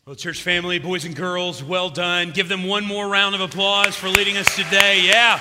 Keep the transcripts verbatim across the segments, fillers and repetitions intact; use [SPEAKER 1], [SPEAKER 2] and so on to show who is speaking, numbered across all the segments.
[SPEAKER 1] Well, church family, boys and girls, well done. Give them one more round of applause for leading us today. Yeah.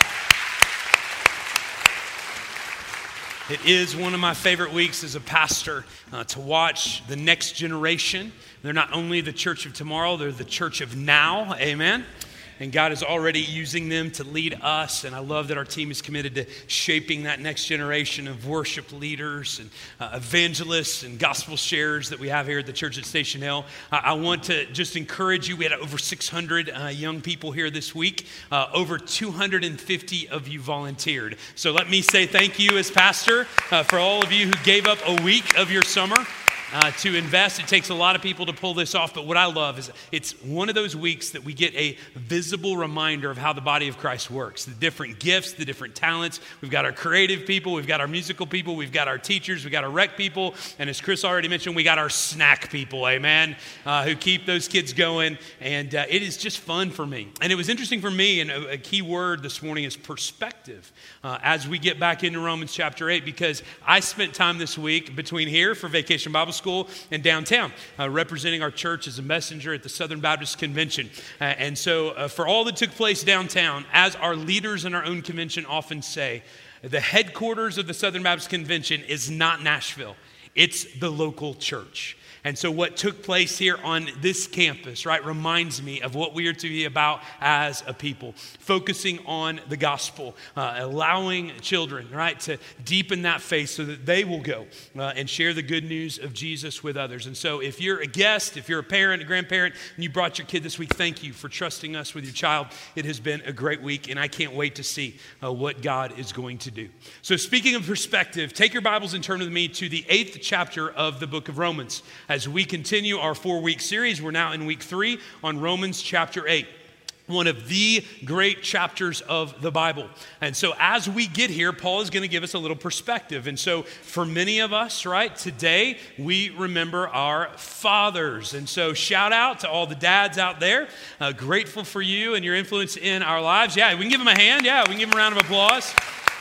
[SPEAKER 1] It is one of my favorite weeks as a pastor uh, to watch the next generation. They're not only the church of tomorrow, they're the church of now. Amen. And God is already using them to lead us. And I love that our team is committed to shaping that next generation of worship leaders and uh, evangelists and gospel sharers that we have here at the church at Station Hill. Uh, I want to just encourage you. We had over six hundred uh, young people here this week. Uh, over two hundred fifty of you volunteered. So let me say thank you as pastor uh, for all of you who gave up a week of your summer Uh, to invest. It takes a lot of people to pull this off, but what I love is it's one of those weeks that we get a visible reminder of how the body of Christ works, the different gifts, the different talents. We've got our creative people, we've got our musical people, we've got our teachers, we've got our rec people, and as Chris already mentioned, we got our snack people, amen, uh, who keep those kids going, and uh, it is just fun for me. And it was interesting for me, and a, a key word this morning is perspective, uh, as we get back into Romans chapter eight, because I spent time this week between here for Vacation Bible School School and downtown, uh, representing our church as a messenger at the Southern Baptist Convention. Uh, and so uh, for all that took place downtown, as our leaders in our own convention often say, the headquarters of the Southern Baptist Convention is not Nashville. It's the local church. And so what took place here on this campus, right, reminds me of what we are to be about as a people. Focusing on the gospel, uh, allowing children, right, to deepen that faith so that they will go uh, and share the good news of Jesus with others. And so if you're a guest, if you're a parent, a grandparent, and you brought your kid this week, thank you for trusting us with your child. It has been a great week, and I can't wait to see uh, what God is going to do. So speaking of perspective, take your Bibles and turn with me to the eighth chapter of the book of Romans. As we continue our four-week series, we're now in week three on Romans chapter eight, one of the great chapters of the Bible. And so as we get here, Paul is going to give us a little perspective. And so for many of us, right, today we remember our fathers. And so shout out to all the dads out there. Uh, grateful for you and your influence in our lives. Yeah, we can give them a hand. Yeah, we can give them a round of applause.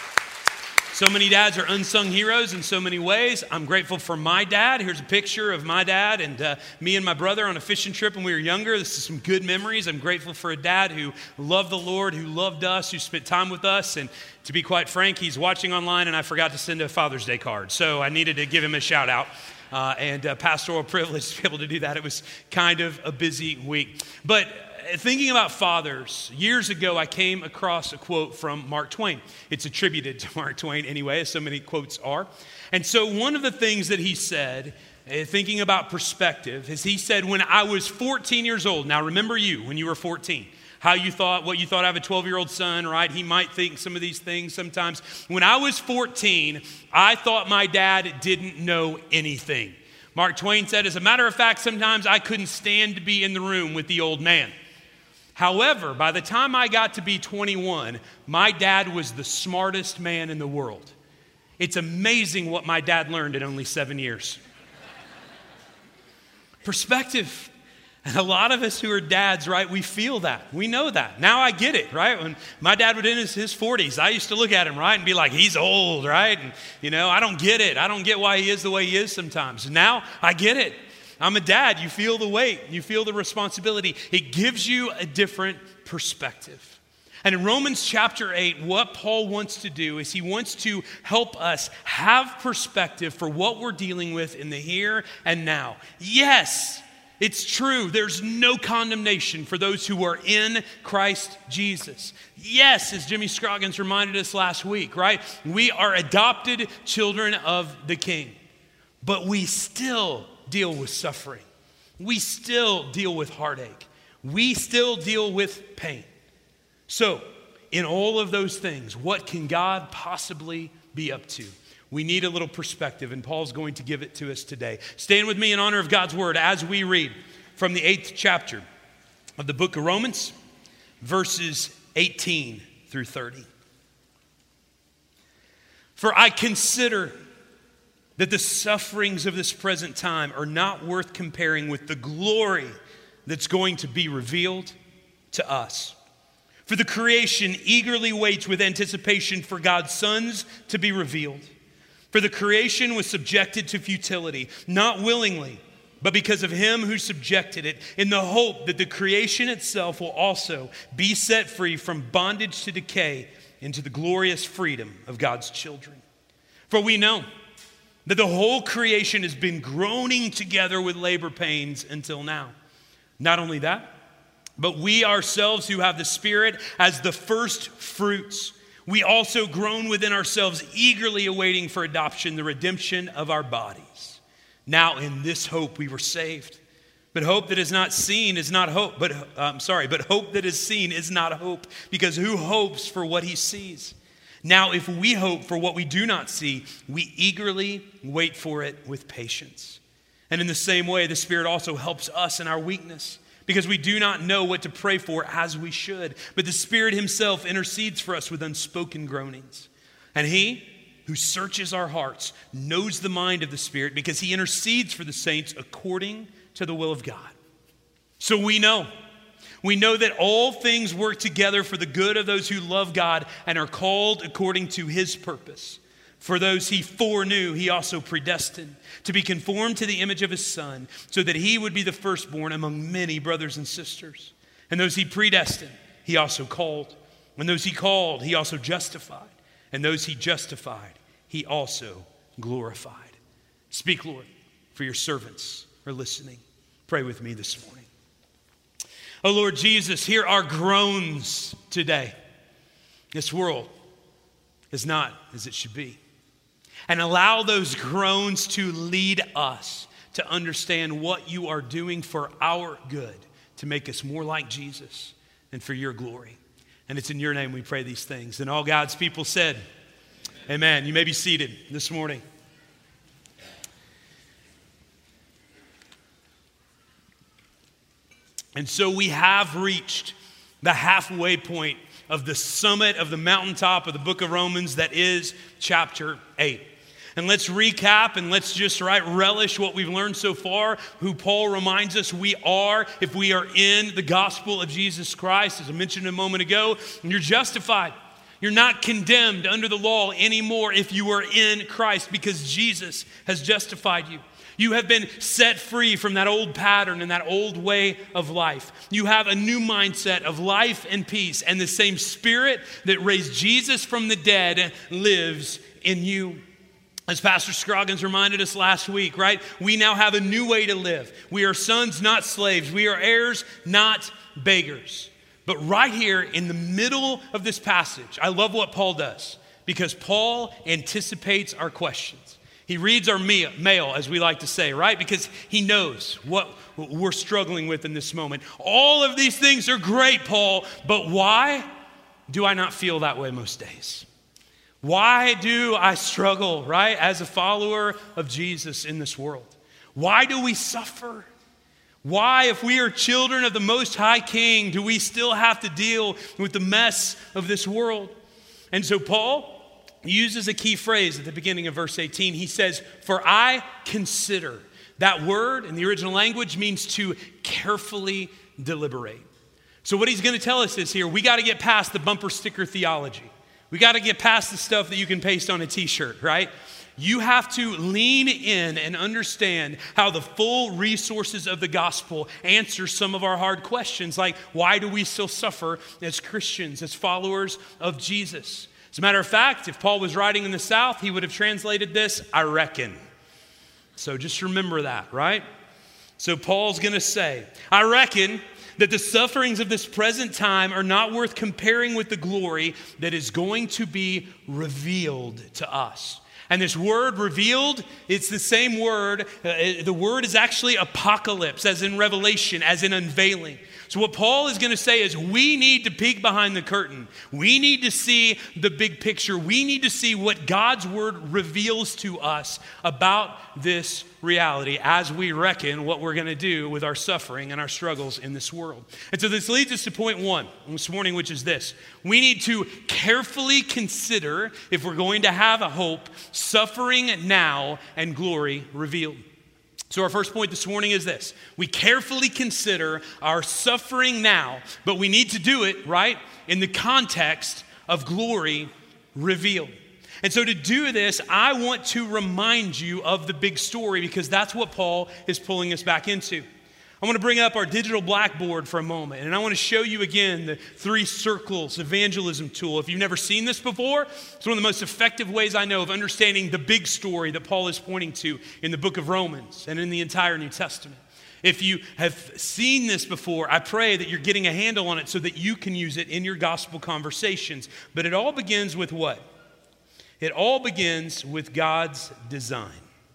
[SPEAKER 1] So many dads are unsung heroes in so many ways. I'm grateful for my dad. Here's a picture of my dad and uh, me and my brother on a fishing trip when we were younger. This is some good memories. I'm grateful for a dad who loved the Lord, who loved us, who spent time with us. And to be quite frank, he's watching online and I forgot to send a Father's Day card. So I needed to give him a shout out. Uh, and uh, pastoral privilege to be able to do that. It was kind of a busy week. But thinking about fathers, years ago I came across a quote from Mark Twain. It's attributed to Mark Twain anyway, as so many quotes are. And so one of the things that he said, uh, thinking about perspective, is he said, when I was fourteen years old, now remember you when you were fourteen, how you thought, what you thought. I have a twelve-year-old son, right? He might think some of these things sometimes. When I was fourteen, I thought my dad didn't know anything. Mark Twain said, as a matter of fact, sometimes I couldn't stand to be in the room with the old man. However, by the time I got to be twenty-one, my dad was the smartest man in the world. It's amazing what my dad learned in only seven years. Perspective. And a lot of us who are dads, right, we feel that. We know that. Now I get it, right? When my dad was in his, his forties, I used to look at him, right, and be like, he's old, right? And, you know, I don't get it. I don't get why he is the way he is sometimes. Now I get it. I'm a dad. You feel the weight. You feel the responsibility. It gives you a different perspective. And in Romans chapter eight, what Paul wants to do is he wants to help us have perspective for what we're dealing with in the here and now. Yes, it's true. There's no condemnation for those who are in Christ Jesus. Yes, as Jimmy Scroggins reminded us last week, right? We are adopted children of the King, but we still deal with suffering. We still deal with heartache. We still deal with pain. So, in all of those things, what can God possibly be up to? We need a little perspective, and Paul's going to give it to us today. Stand with me in honor of God's word as we read from the eighth chapter of the book of Romans, verses eighteen through thirty. For I consider that the sufferings of this present time are not worth comparing with the glory that's going to be revealed to us. For the creation eagerly waits with anticipation for God's sons to be revealed. For the creation was subjected to futility, not willingly, but because of him who subjected it, in the hope that the creation itself will also be set free from bondage to decay into the glorious freedom of God's children. For we know that the whole creation has been groaning together with labor pains until now. Not only that, but we ourselves who have the Spirit as the first fruits, we also groan within ourselves, eagerly awaiting for adoption, the redemption of our bodies. Now in this hope we were saved. But hope that is not seen is not hope. But uh, I'm sorry, but hope that is seen is not hope, because who hopes for what he sees? Now, if we hope for what we do not see, we eagerly wait for it with patience. And in the same way, the Spirit also helps us in our weakness, because we do not know what to pray for as we should. But the Spirit himself intercedes for us with unspoken groanings. And he who searches our hearts knows the mind of the Spirit, because he intercedes for the saints according to the will of God. So we know. We know that all things work together for the good of those who love God and are called according to his purpose. For those he foreknew, he also predestined to be conformed to the image of his Son, so that he would be the firstborn among many brothers and sisters. And those he predestined, he also called. And those he called, he also justified. And those he justified, he also glorified. Speak, Lord, for your servants are listening. Pray with me this morning. Oh, Lord Jesus, hear our groans today. This world is not as it should be. And allow those groans to lead us to understand what you are doing for our good, to make us more like Jesus and for your glory. And it's in your name we pray these things. And all God's people said, amen. Amen. You may be seated this morning. And so we have reached the halfway point of the summit of the mountaintop of the book of Romans, that is chapter eight. And let's recap and let's just right relish what we've learned so far, who Paul reminds us we are if we are in the gospel of Jesus Christ. As I mentioned a moment ago, you're justified. You're not condemned under the law anymore if you are in Christ, because Jesus has justified you. You have been set free from that old pattern and that old way of life. You have a new mindset of life and peace, and the same Spirit that raised Jesus from the dead lives in you. As Pastor Scroggins reminded us last week, right? We now have a new way to live. We are sons, not slaves. We are heirs, not beggars. But right here in the middle of this passage, I love what Paul does, because Paul anticipates our questions. He reads our mail, as we like to say, right? Because he knows what we're struggling with in this moment. All of these things are great, Paul, but why do I not feel that way most days? Why do I struggle, right, as a follower of Jesus in this world? Why do we suffer? Why, if we are children of the Most High King, do we still have to deal with the mess of this world? And so Paul uses a key phrase at the beginning of verse eighteen. He says, for I consider. That word in the original language means to carefully deliberate. So what he's going to tell us is here, we got to get past the bumper sticker theology. We got to get past the stuff that you can paste on a t-shirt, right? You have to lean in and understand how the full resources of the gospel answer some of our hard questions, like why do we still suffer as Christians, as followers of Jesus? As a matter of fact, if Paul was writing in the South, he would have translated this, I reckon. So just remember that, right? So Paul's going to say, I reckon that the sufferings of this present time are not worth comparing with the glory that is going to be revealed to us. And this word revealed, it's the same word. Uh, the word is actually apocalypse, as in revelation, as in unveiling. So what Paul is going to say is we need to peek behind the curtain. We need to see the big picture. We need to see what God's word reveals to us about this reality as we reckon what we're going to do with our suffering and our struggles in this world. And so this leads us to point one this morning, which is this. We need to carefully consider, if we're going to have a hope, suffering now and glory revealed. So our first point this morning is this. We carefully consider our suffering now, but we need to do it, right, in the context of glory revealed. And so to do this, I want to remind you of the big story because that's what Paul is pulling us back into. I want to bring up our digital blackboard for a moment, and I want to show you again the three circles evangelism tool. If you've never seen this before, it's one of the most effective ways I know of understanding the big story that Paul is pointing to in the book of Romans and in the entire New Testament. If you have seen this before, I pray that you're getting a handle on it so that you can use it in your gospel conversations. But it all begins with what? It all begins with God's design.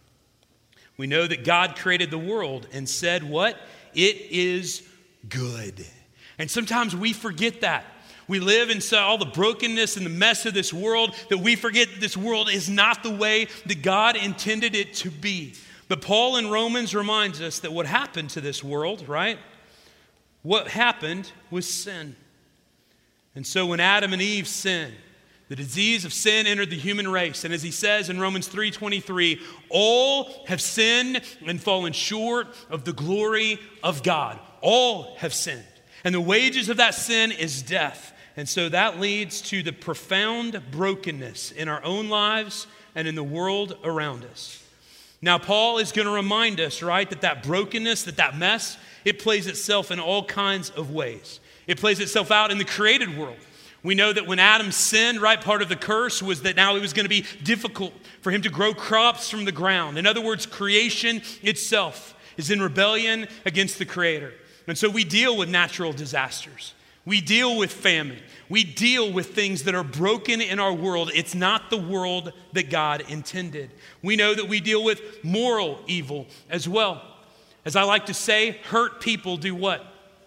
[SPEAKER 1] We know that God created the world and said what? It is good. And sometimes we forget that. We live in all the brokenness and the mess of this world that we forget that this world is not the way that God intended it to be. But Paul in Romans reminds us that what happened to this world, right? What happened was sin. And so when Adam and Eve sinned, the disease of sin entered the human race. And as he says in Romans three twenty-three, all have sinned and fallen short of the glory of God. All have sinned. And the wages of that sin is death. And so that leads to the profound brokenness in our own lives and in the world around us. Now, Paul is going to remind us, right, that that brokenness, that that mess, it plays itself in all kinds of ways. It plays itself out in the created world. We know that when Adam sinned, right, part of the curse was that now it was going to be difficult for him to grow crops from the ground. In other words, creation itself is in rebellion against the Creator. And so we deal with natural disasters. We deal with famine. We deal with things that are broken in our world. It's not the world that God intended. We know that we deal with moral evil as well. As I like to say, hurt people do what?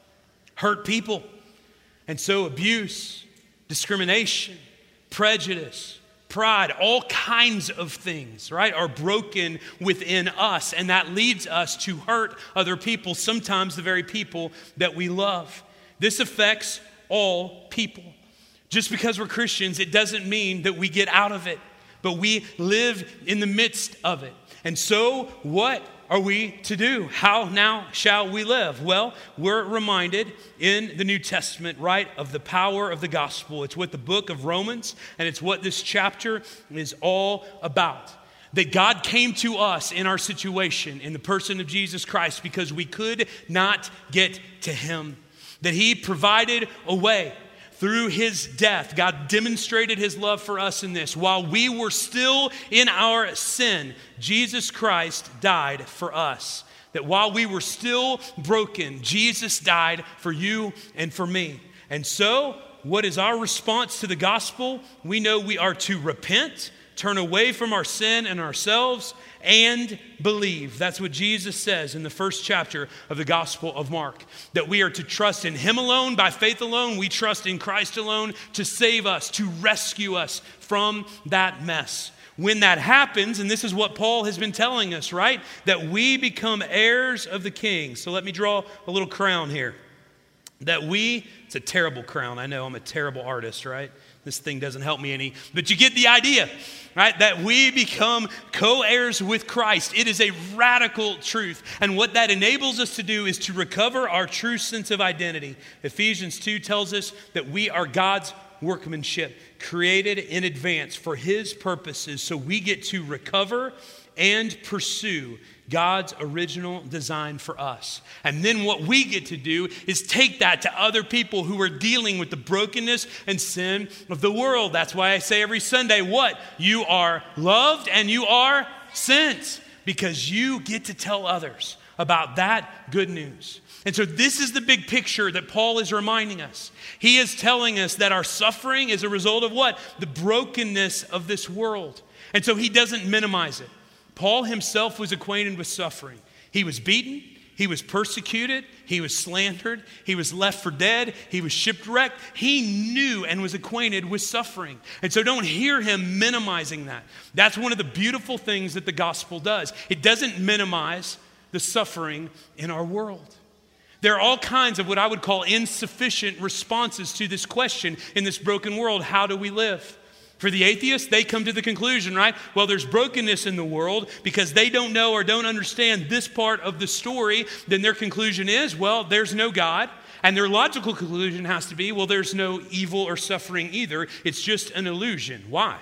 [SPEAKER 1] Hurt people. And so abuse, discrimination, prejudice, pride, all kinds of things, right, are broken within us. And that leads us to hurt other people, sometimes the very people that we love. This affects all people. Just because we're Christians, it doesn't mean that we get out of it, but we live in the midst of it. And so what are we to do? How now shall we live? Well, we're reminded in the New Testament, right, of the power of the gospel. It's what the book of Romans and it's what this chapter is all about. That God came to us in our situation in the person of Jesus Christ because we could not get to him. That he provided a way. Through his death, God demonstrated his love for us in this. While we were still in our sin, Jesus Christ died for us. That while we were still broken, Jesus died for you and for me. And so, what is our response to the gospel? We know we are to repent, turn away from our sin and ourselves, and believe. That's what Jesus says in the first chapter of the Gospel of Mark. That we are to trust in him alone, by faith alone. We trust in Christ alone to save us, to rescue us from that mess. When that happens, and this is what Paul has been telling us, right? That we become heirs of the King. So let me draw a little crown here. That we, it's a terrible crown. I know I'm a terrible artist, right? This thing doesn't help me any, but you get the idea, right? That we become co-heirs with Christ. It is a radical truth. And what that enables us to do is to recover our true sense of identity. Ephesians two tells us that we are God's workmanship, created in advance for his purposes. So we get to recover and pursue God's original design for us. And then what we get to do is take that to other people who are dealing with the brokenness and sin of the world. That's why I say every Sunday, what? You are loved and you are sent, because you get to tell others about that good news. And so this is the big picture that Paul is reminding us. He is telling us that our suffering is a result of what? The brokenness of this world. And so he doesn't minimize it. Paul himself was acquainted with suffering. He was beaten, he was persecuted, he was slandered, he was left for dead, he was shipwrecked. He knew and was acquainted with suffering. And so don't hear him minimizing that. That's one of the beautiful things that the gospel does. It doesn't minimize the suffering in our world. There are all kinds of what I would call insufficient responses to this question in this broken world. How do we live? For the atheists, they come to the conclusion, right? Well, there's brokenness in the world because they don't know or don't understand this part of the story. Then their conclusion is, well, there's no God. And their logical conclusion has to be, well, there's no evil or suffering either. It's just an illusion. Why?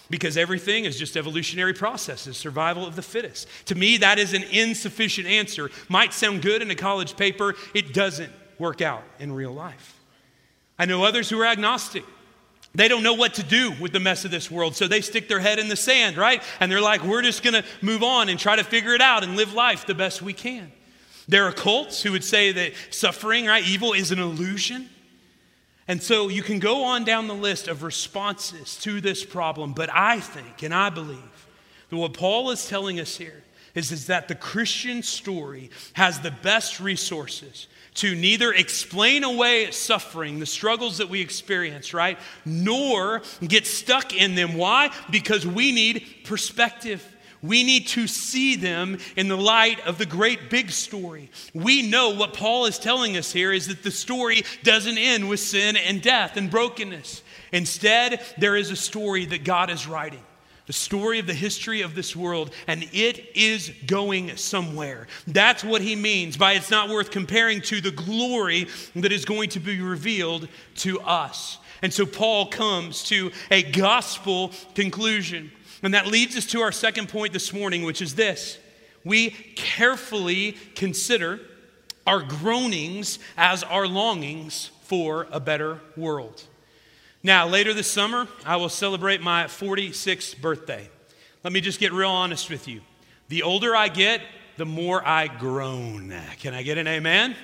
[SPEAKER 1] Because everything is just evolutionary processes, survival of the fittest. To me, that is an insufficient answer. Might sound good in a college paper. It doesn't work out in real life. I know others who are agnostic. They don't know what to do with the mess of this world, so they stick their head in the sand, right? And they're like, we're just going to move on and try to figure it out and live life the best we can. There are cults who would say that suffering, right, evil is an illusion. And so you can go on down the list of responses to this problem, but I think and I believe that what Paul is telling us here is, is that the Christian story has the best resources to neither explain away suffering, the struggles that we experience, right, nor get stuck in them. Why? Because we need perspective. We need to see them in the light of the great big story. We know what Paul is telling us here is that the story doesn't end with sin and death and brokenness. Instead, there is a story that God is writing, the story of the history of this world, and it is going somewhere. That's what he means by it's not worth comparing to the glory that is going to be revealed to us. And so Paul comes to a gospel conclusion. And that leads us to our second point this morning, which is this. We carefully consider our groanings as our longings for a better world. Now, later this summer, I will celebrate my forty-sixth birthday. Let me just get real honest with you. The older I get, the more I groan. Can I get an amen?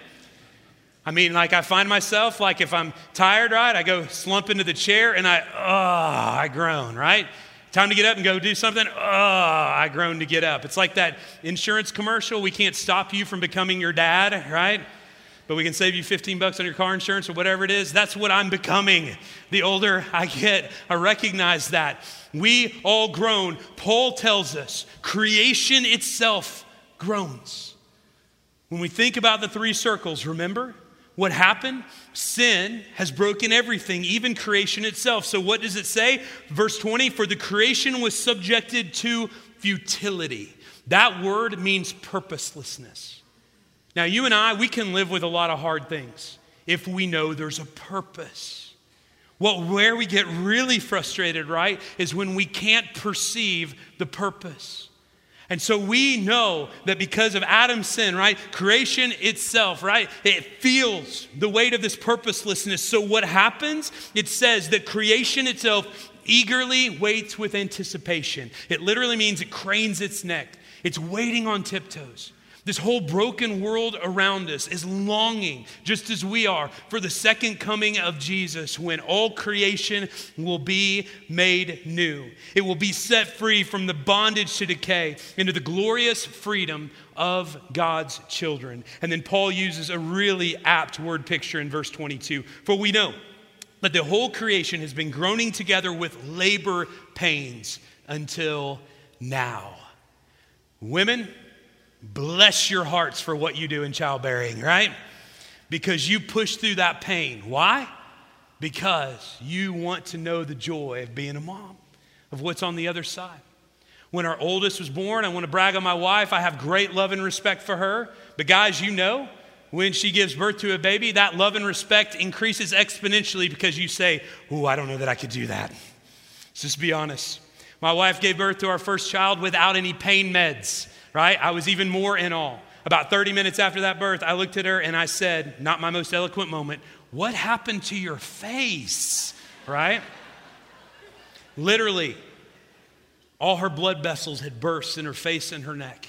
[SPEAKER 1] I mean, like I find myself, like if I'm tired, right, I go slump into the chair and I, oh, I groan, right? Time to get up and go do something. Oh, I groan to get up. It's like that insurance commercial. We can't stop you from becoming your dad, right? But we can save you fifteen bucks on your car insurance or whatever it is. That's what I'm becoming. The older I get, I recognize that. We all groan. Paul tells us creation itself groans. When we think about the three circles, remember what happened? Sin has broken everything, even creation itself. So what does it say? Verse twenty, for the creation was subjected to futility. That word means purposelessness. Now you and I, we can live with a lot of hard things if we know there's a purpose. Well, where we get really frustrated, right, is when we can't perceive the purpose. And so we know that because of Adam's sin, right, creation itself, right, it feels the weight of this purposelessness. So what happens? It says that creation itself eagerly waits with anticipation. It literally means it cranes its neck. It's waiting on tiptoes. This whole broken world around us is longing, just as we are, for the second coming of Jesus, when all creation will be made new. It will be set free from the bondage to decay into the glorious freedom of God's children. And then Paul uses a really apt word picture in verse twenty-two. For we know that the whole creation has been groaning together with labor pains until now. Women, bless your hearts for what you do in childbearing, right? Because you push through that pain. Why? Because you want to know the joy of being a mom, of what's on the other side. When our oldest was born, I want to brag on my wife. I have great love and respect for her. But guys, you know, when she gives birth to a baby, that love and respect increases exponentially because you say, oh, I don't know that I could do that. Let's just be honest. My wife gave birth to our first child without any pain meds. Right? I was even more in awe. About thirty minutes after that birth, I looked at her and I said, not my most eloquent moment, what happened to your face? Right? Literally, all her blood vessels had burst in her face and her neck.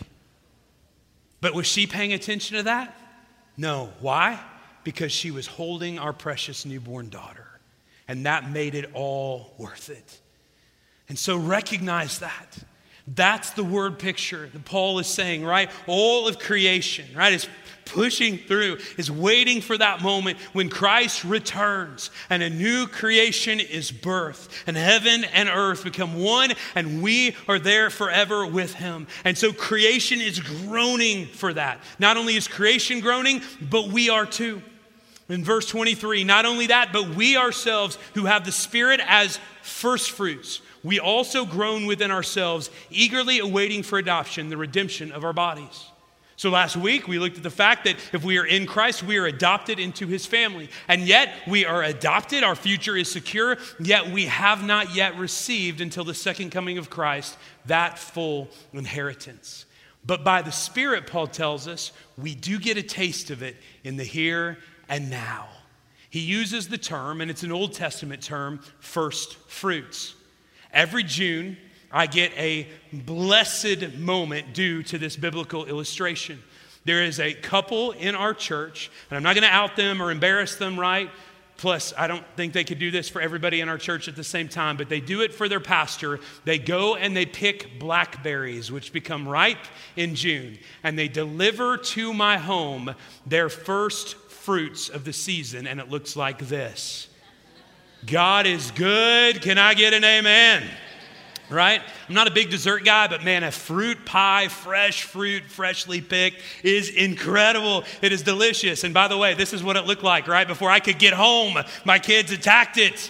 [SPEAKER 1] But was she paying attention to that? No. Why? Because she was holding our precious newborn daughter. And that made it all worth it. And so recognize that. That's the word picture that Paul is saying, right? All of creation, right, is pushing through, is waiting for that moment when Christ returns and a new creation is birthed and heaven and earth become one and we are there forever with him. And so creation is groaning for that. Not only is creation groaning, but we are too. In verse twenty-three, not only that, but we ourselves who have the Spirit as first fruits, we also groan within ourselves, eagerly awaiting for adoption, the redemption of our bodies. So last week, we looked at the fact that if we are in Christ, we are adopted into his family. And yet, we are adopted, our future is secure, yet we have not yet received until the second coming of Christ that full inheritance. But by the Spirit, Paul tells us, we do get a taste of it in the here and now. He uses the term, and it's an Old Testament term, first fruits. Every June, I get a blessed moment due to this biblical illustration. There is a couple in our church, and I'm not going to out them or embarrass them, right? Plus, I don't think they could do this for everybody in our church at the same time, but they do it for their pastor. They go and they pick blackberries, which become ripe in June, and they deliver to my home their first fruits of the season, and it looks like this. God is good. Can I get an amen? Right? I'm not a big dessert guy, but man, a fruit pie, fresh fruit, freshly picked is incredible. It is delicious. And by the way, this is what it looked like, right? Before I could get home, my kids attacked it.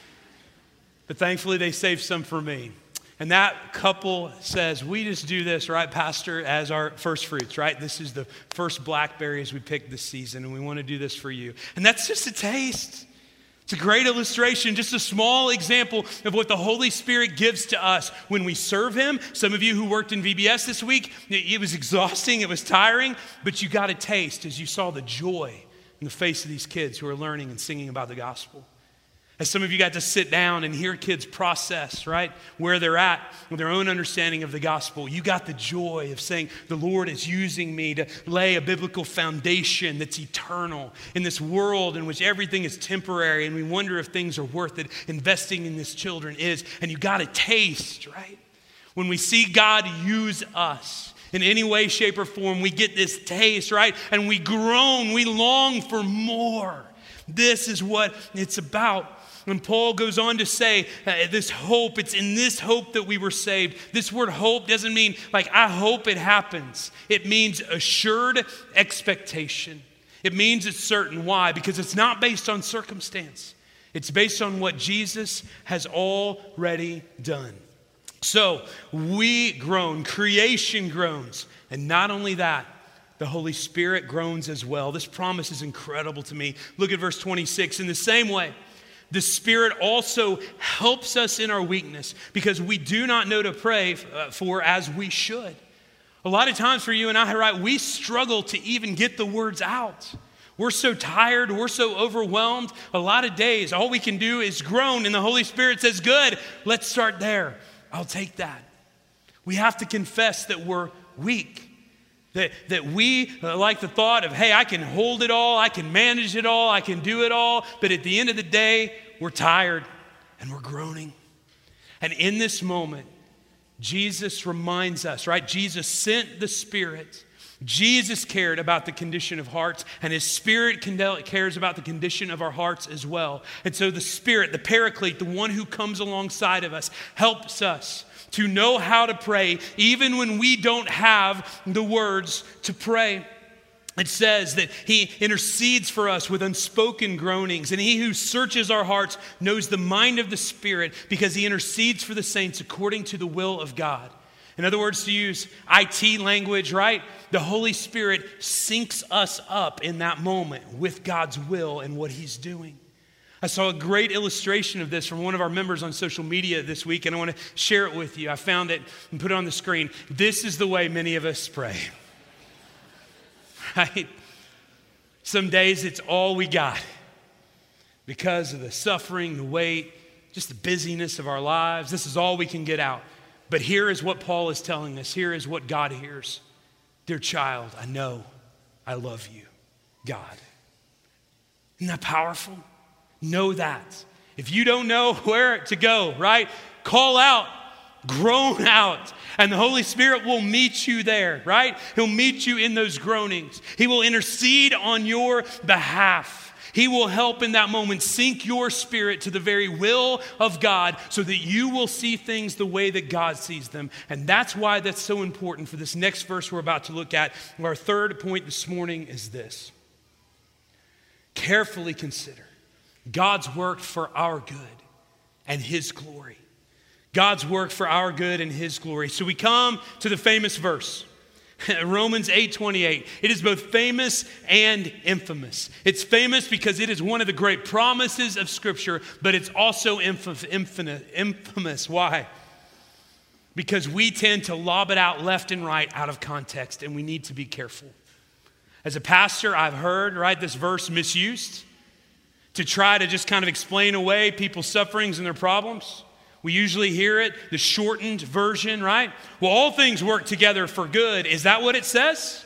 [SPEAKER 1] But thankfully, they saved some for me. And that couple says, we just do this, right, Pastor, as our first fruits, right? This is the first blackberries we picked this season, and we want to do this for you. And that's just a taste. It's a great illustration, just a small example of what the Holy Spirit gives to us when we serve him. Some of you who worked in V B S this week, it was exhausting, it was tiring, but you got a taste as you saw the joy in the face of these kids who are learning and singing about the gospel. As some of you got to sit down and hear kids process, right, where they're at with their own understanding of the gospel. You got the joy of saying, the Lord is using me to lay a biblical foundation that's eternal in this world in which everything is temporary and we wonder if things are worth it. Investing in these children is, and you got a taste, right? When we see God use us in any way, shape, or form, we get this taste, right? And we groan, we long for more. This is what it's about. And Paul goes on to say, uh, this hope, it's in this hope that we were saved. This word hope doesn't mean like, I hope it happens. It means assured expectation. It means it's certain. Why? Because it's not based on circumstance. It's based on what Jesus has already done. So we groan, creation groans. And not only that, the Holy Spirit groans as well. This promise is incredible to me. Look at verse twenty-six. In the same way, the Spirit also helps us in our weakness because we do not know to pray for as we should. A lot of times for you and I, right, we struggle to even get the words out. We're so tired, we're so overwhelmed. A lot of days, all we can do is groan, and the Holy Spirit says, good, let's start there. I'll take that. We have to confess that we're weak. That, that we like the thought of, hey, I can hold it all, I can manage it all, I can do it all. But at the end of the day, we're tired and we're groaning. And in this moment, Jesus reminds us, right? Jesus sent the Spirit. Jesus cared about the condition of hearts, and his Spirit cares about the condition of our hearts as well. And so the Spirit, the Paraclete, the one who comes alongside of us, helps us to know how to pray, even when we don't have the words to pray. It says that he intercedes for us with unspoken groanings, and he who searches our hearts knows the mind of the Spirit because he intercedes for the saints according to the will of God. In other words, to use I T language, right? The Holy Spirit syncs us up in that moment with God's will and what he's doing. I saw a great illustration of this from one of our members on social media this week, and I want to share it with you. I found it and put it on the screen. This is the way many of us pray. Right? Some days it's all we got because of the suffering, the weight, just the busyness of our lives. This is all we can get out. But here is what Paul is telling us. Here is what God hears. Dear child, I know I love you, God. Isn't that powerful? Know that. If you don't know where to go, right? Call out, groan out, and the Holy Spirit will meet you there, right? He'll meet you in those groanings. He will intercede on your behalf. He will help in that moment sync your spirit to the very will of God so that you will see things the way that God sees them. And that's why that's so important for this next verse we're about to look at. Our third point this morning is this. Carefully consider God's work for our good and his glory. God's work for our good and his glory. So we come to the famous verse. Romans eight twenty-eight. It is both famous and infamous. It's famous because it is one of the great promises of Scripture, but it's also infamous. Why? Because we tend to lob it out left and right out of context, and we need to be careful. As a pastor, I've heard, right, this verse misused to try to just kind of explain away people's sufferings and their problems. We usually hear it, the shortened version, right? Well, all things work together for good. Is that what it says?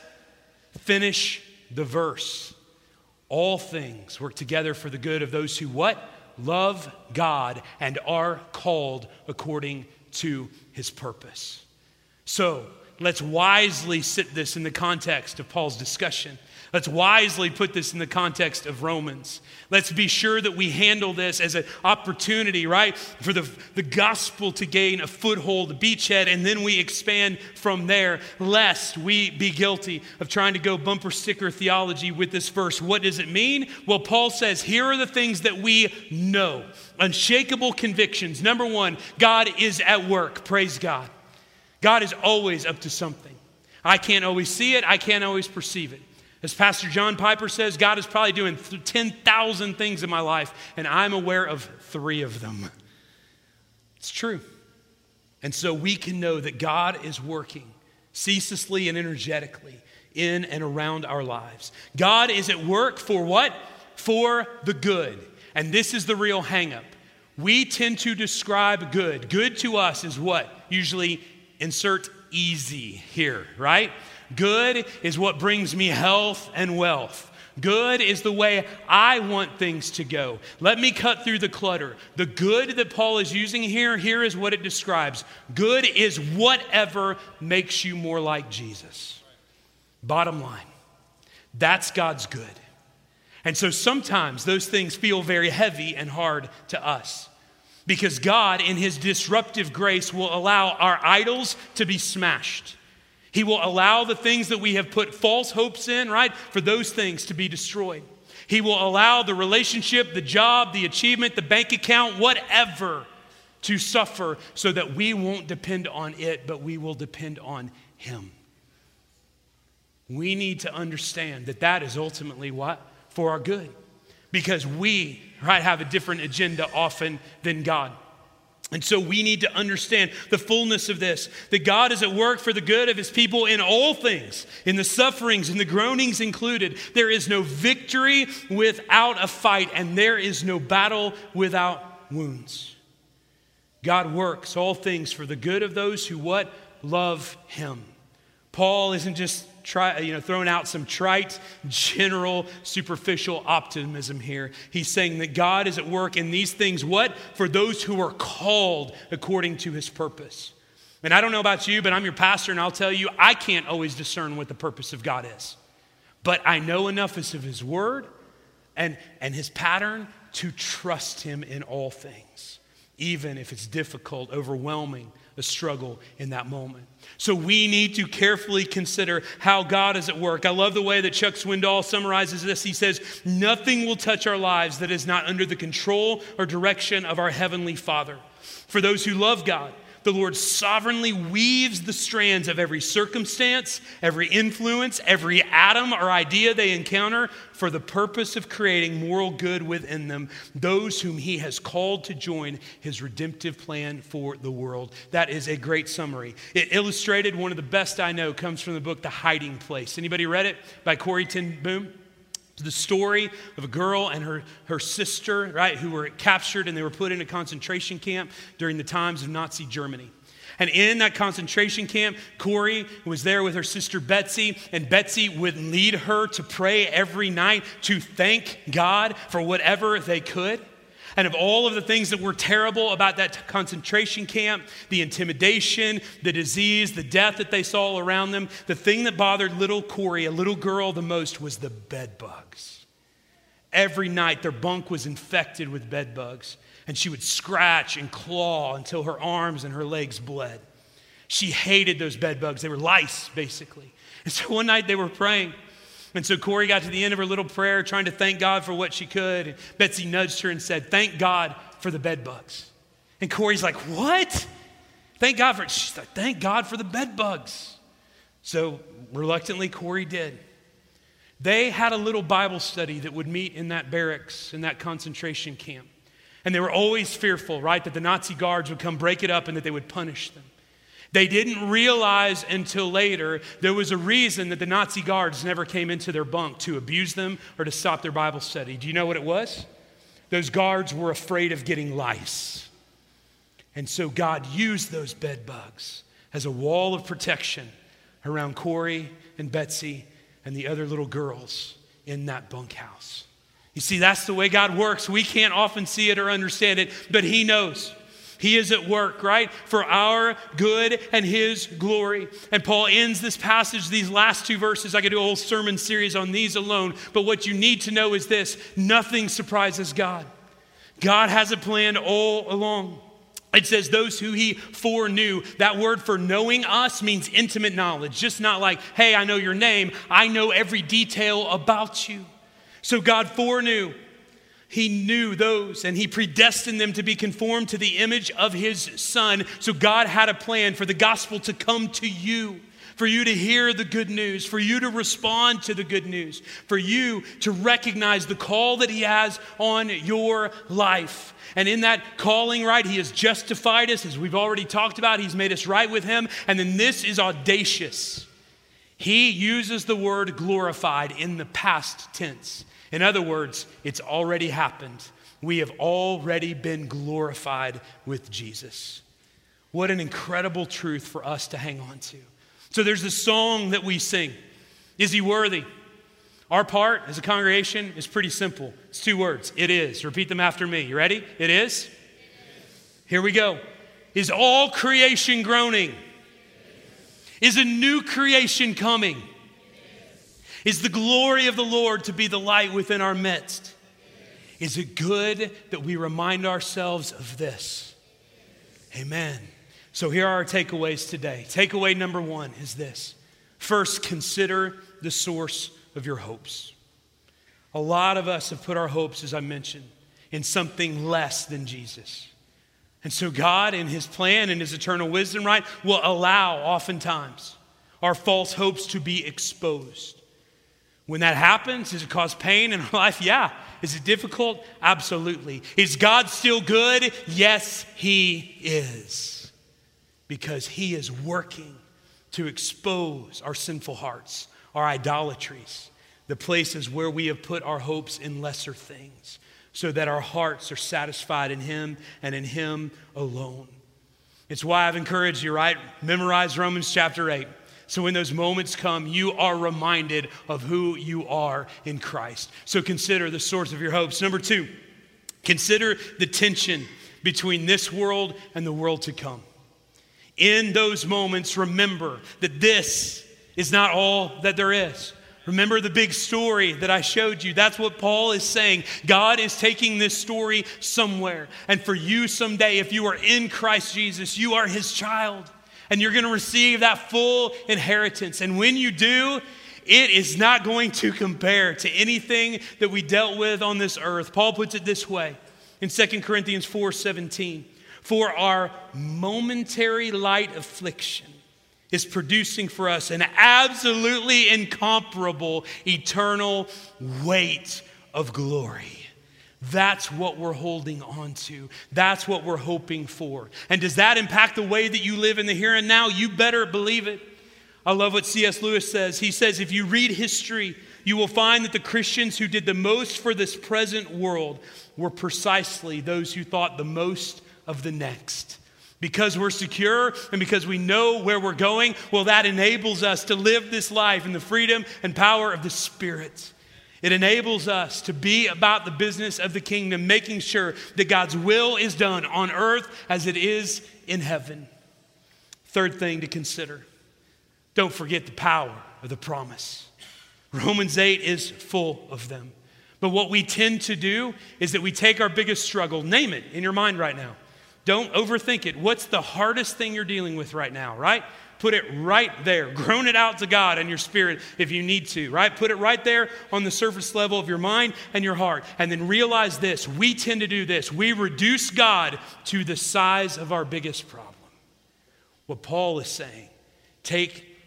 [SPEAKER 1] Finish the verse. All things work together for the good of those who what? Love God and are called according to his purpose. So let's wisely sit this in the context of Paul's discussion. Let's wisely put this in the context of Romans. Let's be sure that we handle this as an opportunity, right, for the, the gospel to gain a foothold, a beachhead, and then we expand from there, lest we be guilty of trying to go bumper sticker theology with this verse. What does it mean? Well, Paul says, here are the things that we know. Unshakable convictions. Number one, God is at work. Praise God. God is always up to something. I can't always see it. I can't always perceive it. As Pastor John Piper says, God is probably doing ten thousand things in my life, and I'm aware of three of them. It's true. And so we can know that God is working ceaselessly and energetically in and around our lives. God is at work for what? For the good. And this is the real hang-up. We tend to describe good. Good to us is what? Usually insert easy here, right? Good is what brings me health and wealth. Good is the way I want things to go. Let me cut through the clutter. The good that Paul is using here, here is what it describes. Good is whatever makes you more like Jesus. Bottom line, that's God's good. And so sometimes those things feel very heavy and hard to us because God, in his disruptive grace, will allow our idols to be smashed. He will allow the things that we have put false hopes in, right, for those things to be destroyed. He will allow the relationship, the job, the achievement, the bank account, whatever, to suffer so that we won't depend on it, but we will depend on him. We need to understand that that is ultimately what? For our good. Because we, right, have a different agenda often than God. And so we need to understand the fullness of this, that God is at work for the good of his people in all things, in the sufferings and the groanings included. There is no victory without a fight, and there is no battle without wounds. God works all things for the good of those who what? Love him. Paul isn't just try, you know, throwing out some trite, general, superficial optimism here. He's saying that God is at work in these things, what? For those who are called according to his purpose. And I don't know about you, but I'm your pastor, and I'll tell you, I can't always discern what the purpose of God is. But I know enough of his word and, and his pattern to trust him in all things, even if it's difficult, overwhelming, a struggle in that moment. So we need to carefully consider how God is at work. I love the way that Chuck Swindoll summarizes this. He says, nothing will touch our lives that is not under the control or direction of our Heavenly Father. For those who love God, the Lord sovereignly weaves the strands of every circumstance, every influence, every atom or idea they encounter for the purpose of creating moral good within them, those whom he has called to join his redemptive plan for the world. That is a great summary. It illustrated, one of the best I know comes from the book, The Hiding Place. Anybody read it? By Corrie ten Boom? The story of a girl and her, her sister, right, who were captured and they were put in a concentration camp during the times of Nazi Germany. And in that concentration camp, Corrie was there with her sister Betsy, and Betsy would lead her to pray every night to thank God for whatever they could. And of all of the things that were terrible about that concentration camp, the intimidation, the disease, the death that they saw around them, the thing that bothered little Corrie, a little girl, the most was the bed bugs. Every night their bunk was infected with bed bugs, and she would scratch and claw until her arms and her legs bled. She hated those bed bugs. They were lice, basically. And so one night they were praying. And so Corrie got to the end of her little prayer, trying to thank God for what she could. And Betsy nudged her and said, thank God for the bed bugs. And Corrie's like, what? Thank God for it. She's like, thank God for the bed bugs. So reluctantly, Corey did. They had a little Bible study that would meet in that barracks, in that concentration camp. And they were always fearful, right, that the Nazi guards would come break it up and that they would punish them. They didn't realize until later there was a reason that the Nazi guards never came into their bunk to abuse them or to stop their Bible study. Do you know what it was? Those guards were afraid of getting lice. And so God used those bed bugs as a wall of protection around Corey and Betsy and the other little girls in that bunkhouse. You see, that's the way God works. We can't often see it or understand it, but He knows. He is at work, right? For our good and His glory. And Paul ends this passage, these last two verses. I could do a whole sermon series on these alone. But what you need to know is this: nothing surprises God. God has a plan all along. It says those who He foreknew. That word for knowing us means intimate knowledge. Just not like, hey, I know your name. I know every detail about you. So God foreknew. He knew those and He predestined them to be conformed to the image of His Son. So God had a plan for the gospel to come to you, for you to hear the good news, for you to respond to the good news, for you to recognize the call that He has on your life. And in that calling, right, He has justified us, as we've already talked about. He's made us right with Him. And then this is audacious. He uses the word glorified in the past tense. In other words, it's already happened. We have already been glorified with Jesus. What an incredible truth for us to hang on to. So there's this song that we sing. Is He worthy? Our part as a congregation is pretty simple. It's two words. It is. Repeat them after me. You ready? It is? It is. Here we go. Is all creation groaning? Is a new creation coming? Is the glory of the Lord to be the light within our midst? Is it good that we remind ourselves of this? Amen. So here are our takeaways today. Takeaway number one is this. First, consider the source of your hopes. A lot of us have put our hopes, as I mentioned, in something less than Jesus. And so God, in His plan and His eternal wisdom, right, will allow oftentimes our false hopes to be exposed. When that happens, does it cause pain in our life? Yeah. Is it difficult? Absolutely. Is God still good? Yes, He is. Because He is working to expose our sinful hearts, our idolatries, the places where we have put our hopes in lesser things, so that our hearts are satisfied in Him and in Him alone. It's why I've encouraged you, right? Memorize Romans chapter eight. So when those moments come, you are reminded of who you are in Christ. So consider the source of your hopes. Number two, consider the tension between this world and the world to come. In those moments, remember that this is not all that there is. Remember the big story that I showed you. That's what Paul is saying. God is taking this story somewhere. And for you someday, if you are in Christ Jesus, you are His child. And you're going to receive that full inheritance. And when you do, it is not going to compare to anything that we dealt with on this earth. Paul puts it this way in Second Corinthians four seventeen. For our momentary light affliction is producing for us an absolutely incomparable eternal weight of glory. That's what we're holding on to. That's what we're hoping for. And does that impact the way that you live in the here and now? You better believe it. I love what C S Lewis says. He says, if you read history, you will find that the Christians who did the most for this present world were precisely those who thought the most of the next. Because we're secure and because we know where we're going, well, that enables us to live this life in the freedom and power of the Spirit. It enables us to be about the business of the kingdom, making sure that God's will is done on earth as it is in heaven. Third thing to consider, don't forget the power of the promise. Romans eight is full of them. But what we tend to do is that we take our biggest struggle, name it in your mind right now. Don't overthink it. What's the hardest thing you're dealing with right now, right? Put it right there. Groan it out to God in your spirit if you need to, right? Put it right there on the surface level of your mind and your heart. And then realize this. We tend to do this. We reduce God to the size of our biggest problem. What Paul is saying, take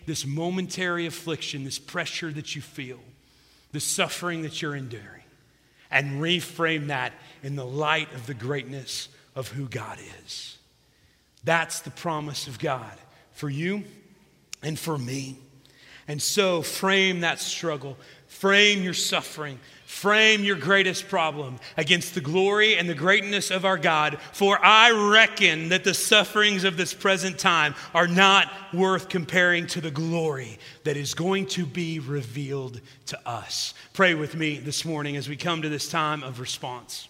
[SPEAKER 1] this momentary affliction, this pressure that you feel, the suffering that you're enduring, and reframe that in the light of the greatness of who God is. That's the promise of God for you and for me. And so frame that struggle, frame your suffering, frame your greatest problem against the glory and the greatness of our God. For I reckon that the sufferings of this present time are not worth comparing to the glory that is going to be revealed to us. Pray with me this morning as we come to this time of response.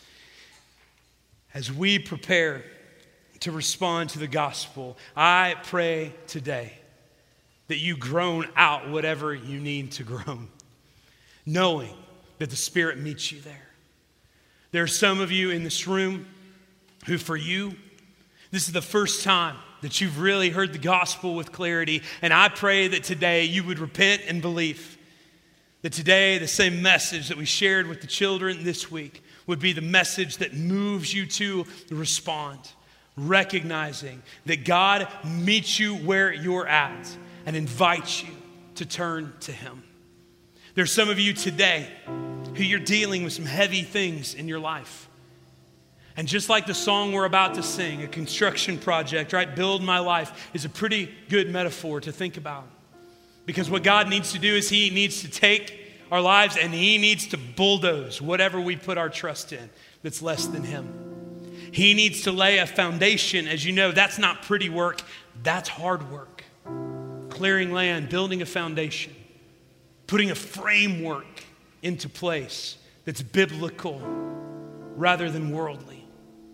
[SPEAKER 1] As we prepare to respond to the gospel, I pray today that you groan out whatever you need to groan, knowing that the Spirit meets you there. There are some of you in this room who, for you, this is the first time that you've really heard the gospel with clarity, and I pray that today you would repent and believe. That today, the same message that we shared with the children this week would be the message that moves you to respond, recognizing that God meets you where you're at and invites you to turn to Him. There's some of you today who you're dealing with some heavy things in your life. And just like the song we're about to sing, a construction project, right? Build my life is a pretty good metaphor to think about. Because what God needs to do is He needs to take our lives and He needs to bulldoze whatever we put our trust in that's less than Him. He needs to lay a foundation. As you know, that's not pretty work, that's hard work. Clearing land, building a foundation, putting a framework into place that's biblical rather than worldly.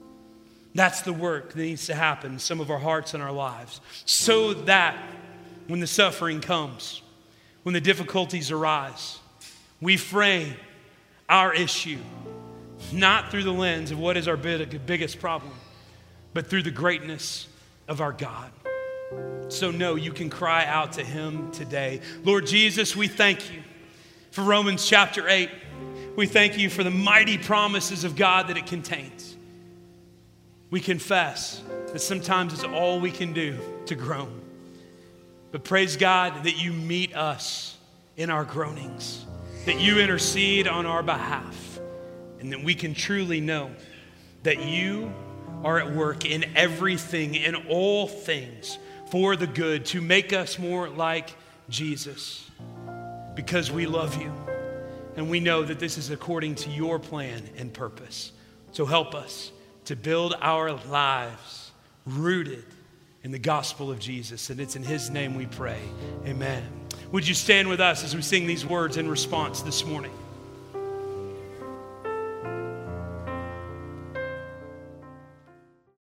[SPEAKER 1] That's the work that needs to happen in some of our hearts and our lives, so that when the suffering comes, when the difficulties arise, we frame our issue not through the lens of what is our biggest problem, but through the greatness of our God. So no, you can cry out to Him today. Lord Jesus, we thank you for Romans chapter eight. We thank you for the mighty promises of God that it contains. We confess that sometimes it's all we can do to groan. But praise God that you meet us in our groanings, that you intercede on our behalf, and that we can truly know that you are at work in everything, in all things, for the good, to make us more like Jesus, because we love you and we know that this is according to your plan and purpose. So help us to build our lives rooted in the gospel of Jesus, and it's in His name we pray. Amen. Would you stand with us as we sing these words in response this morning?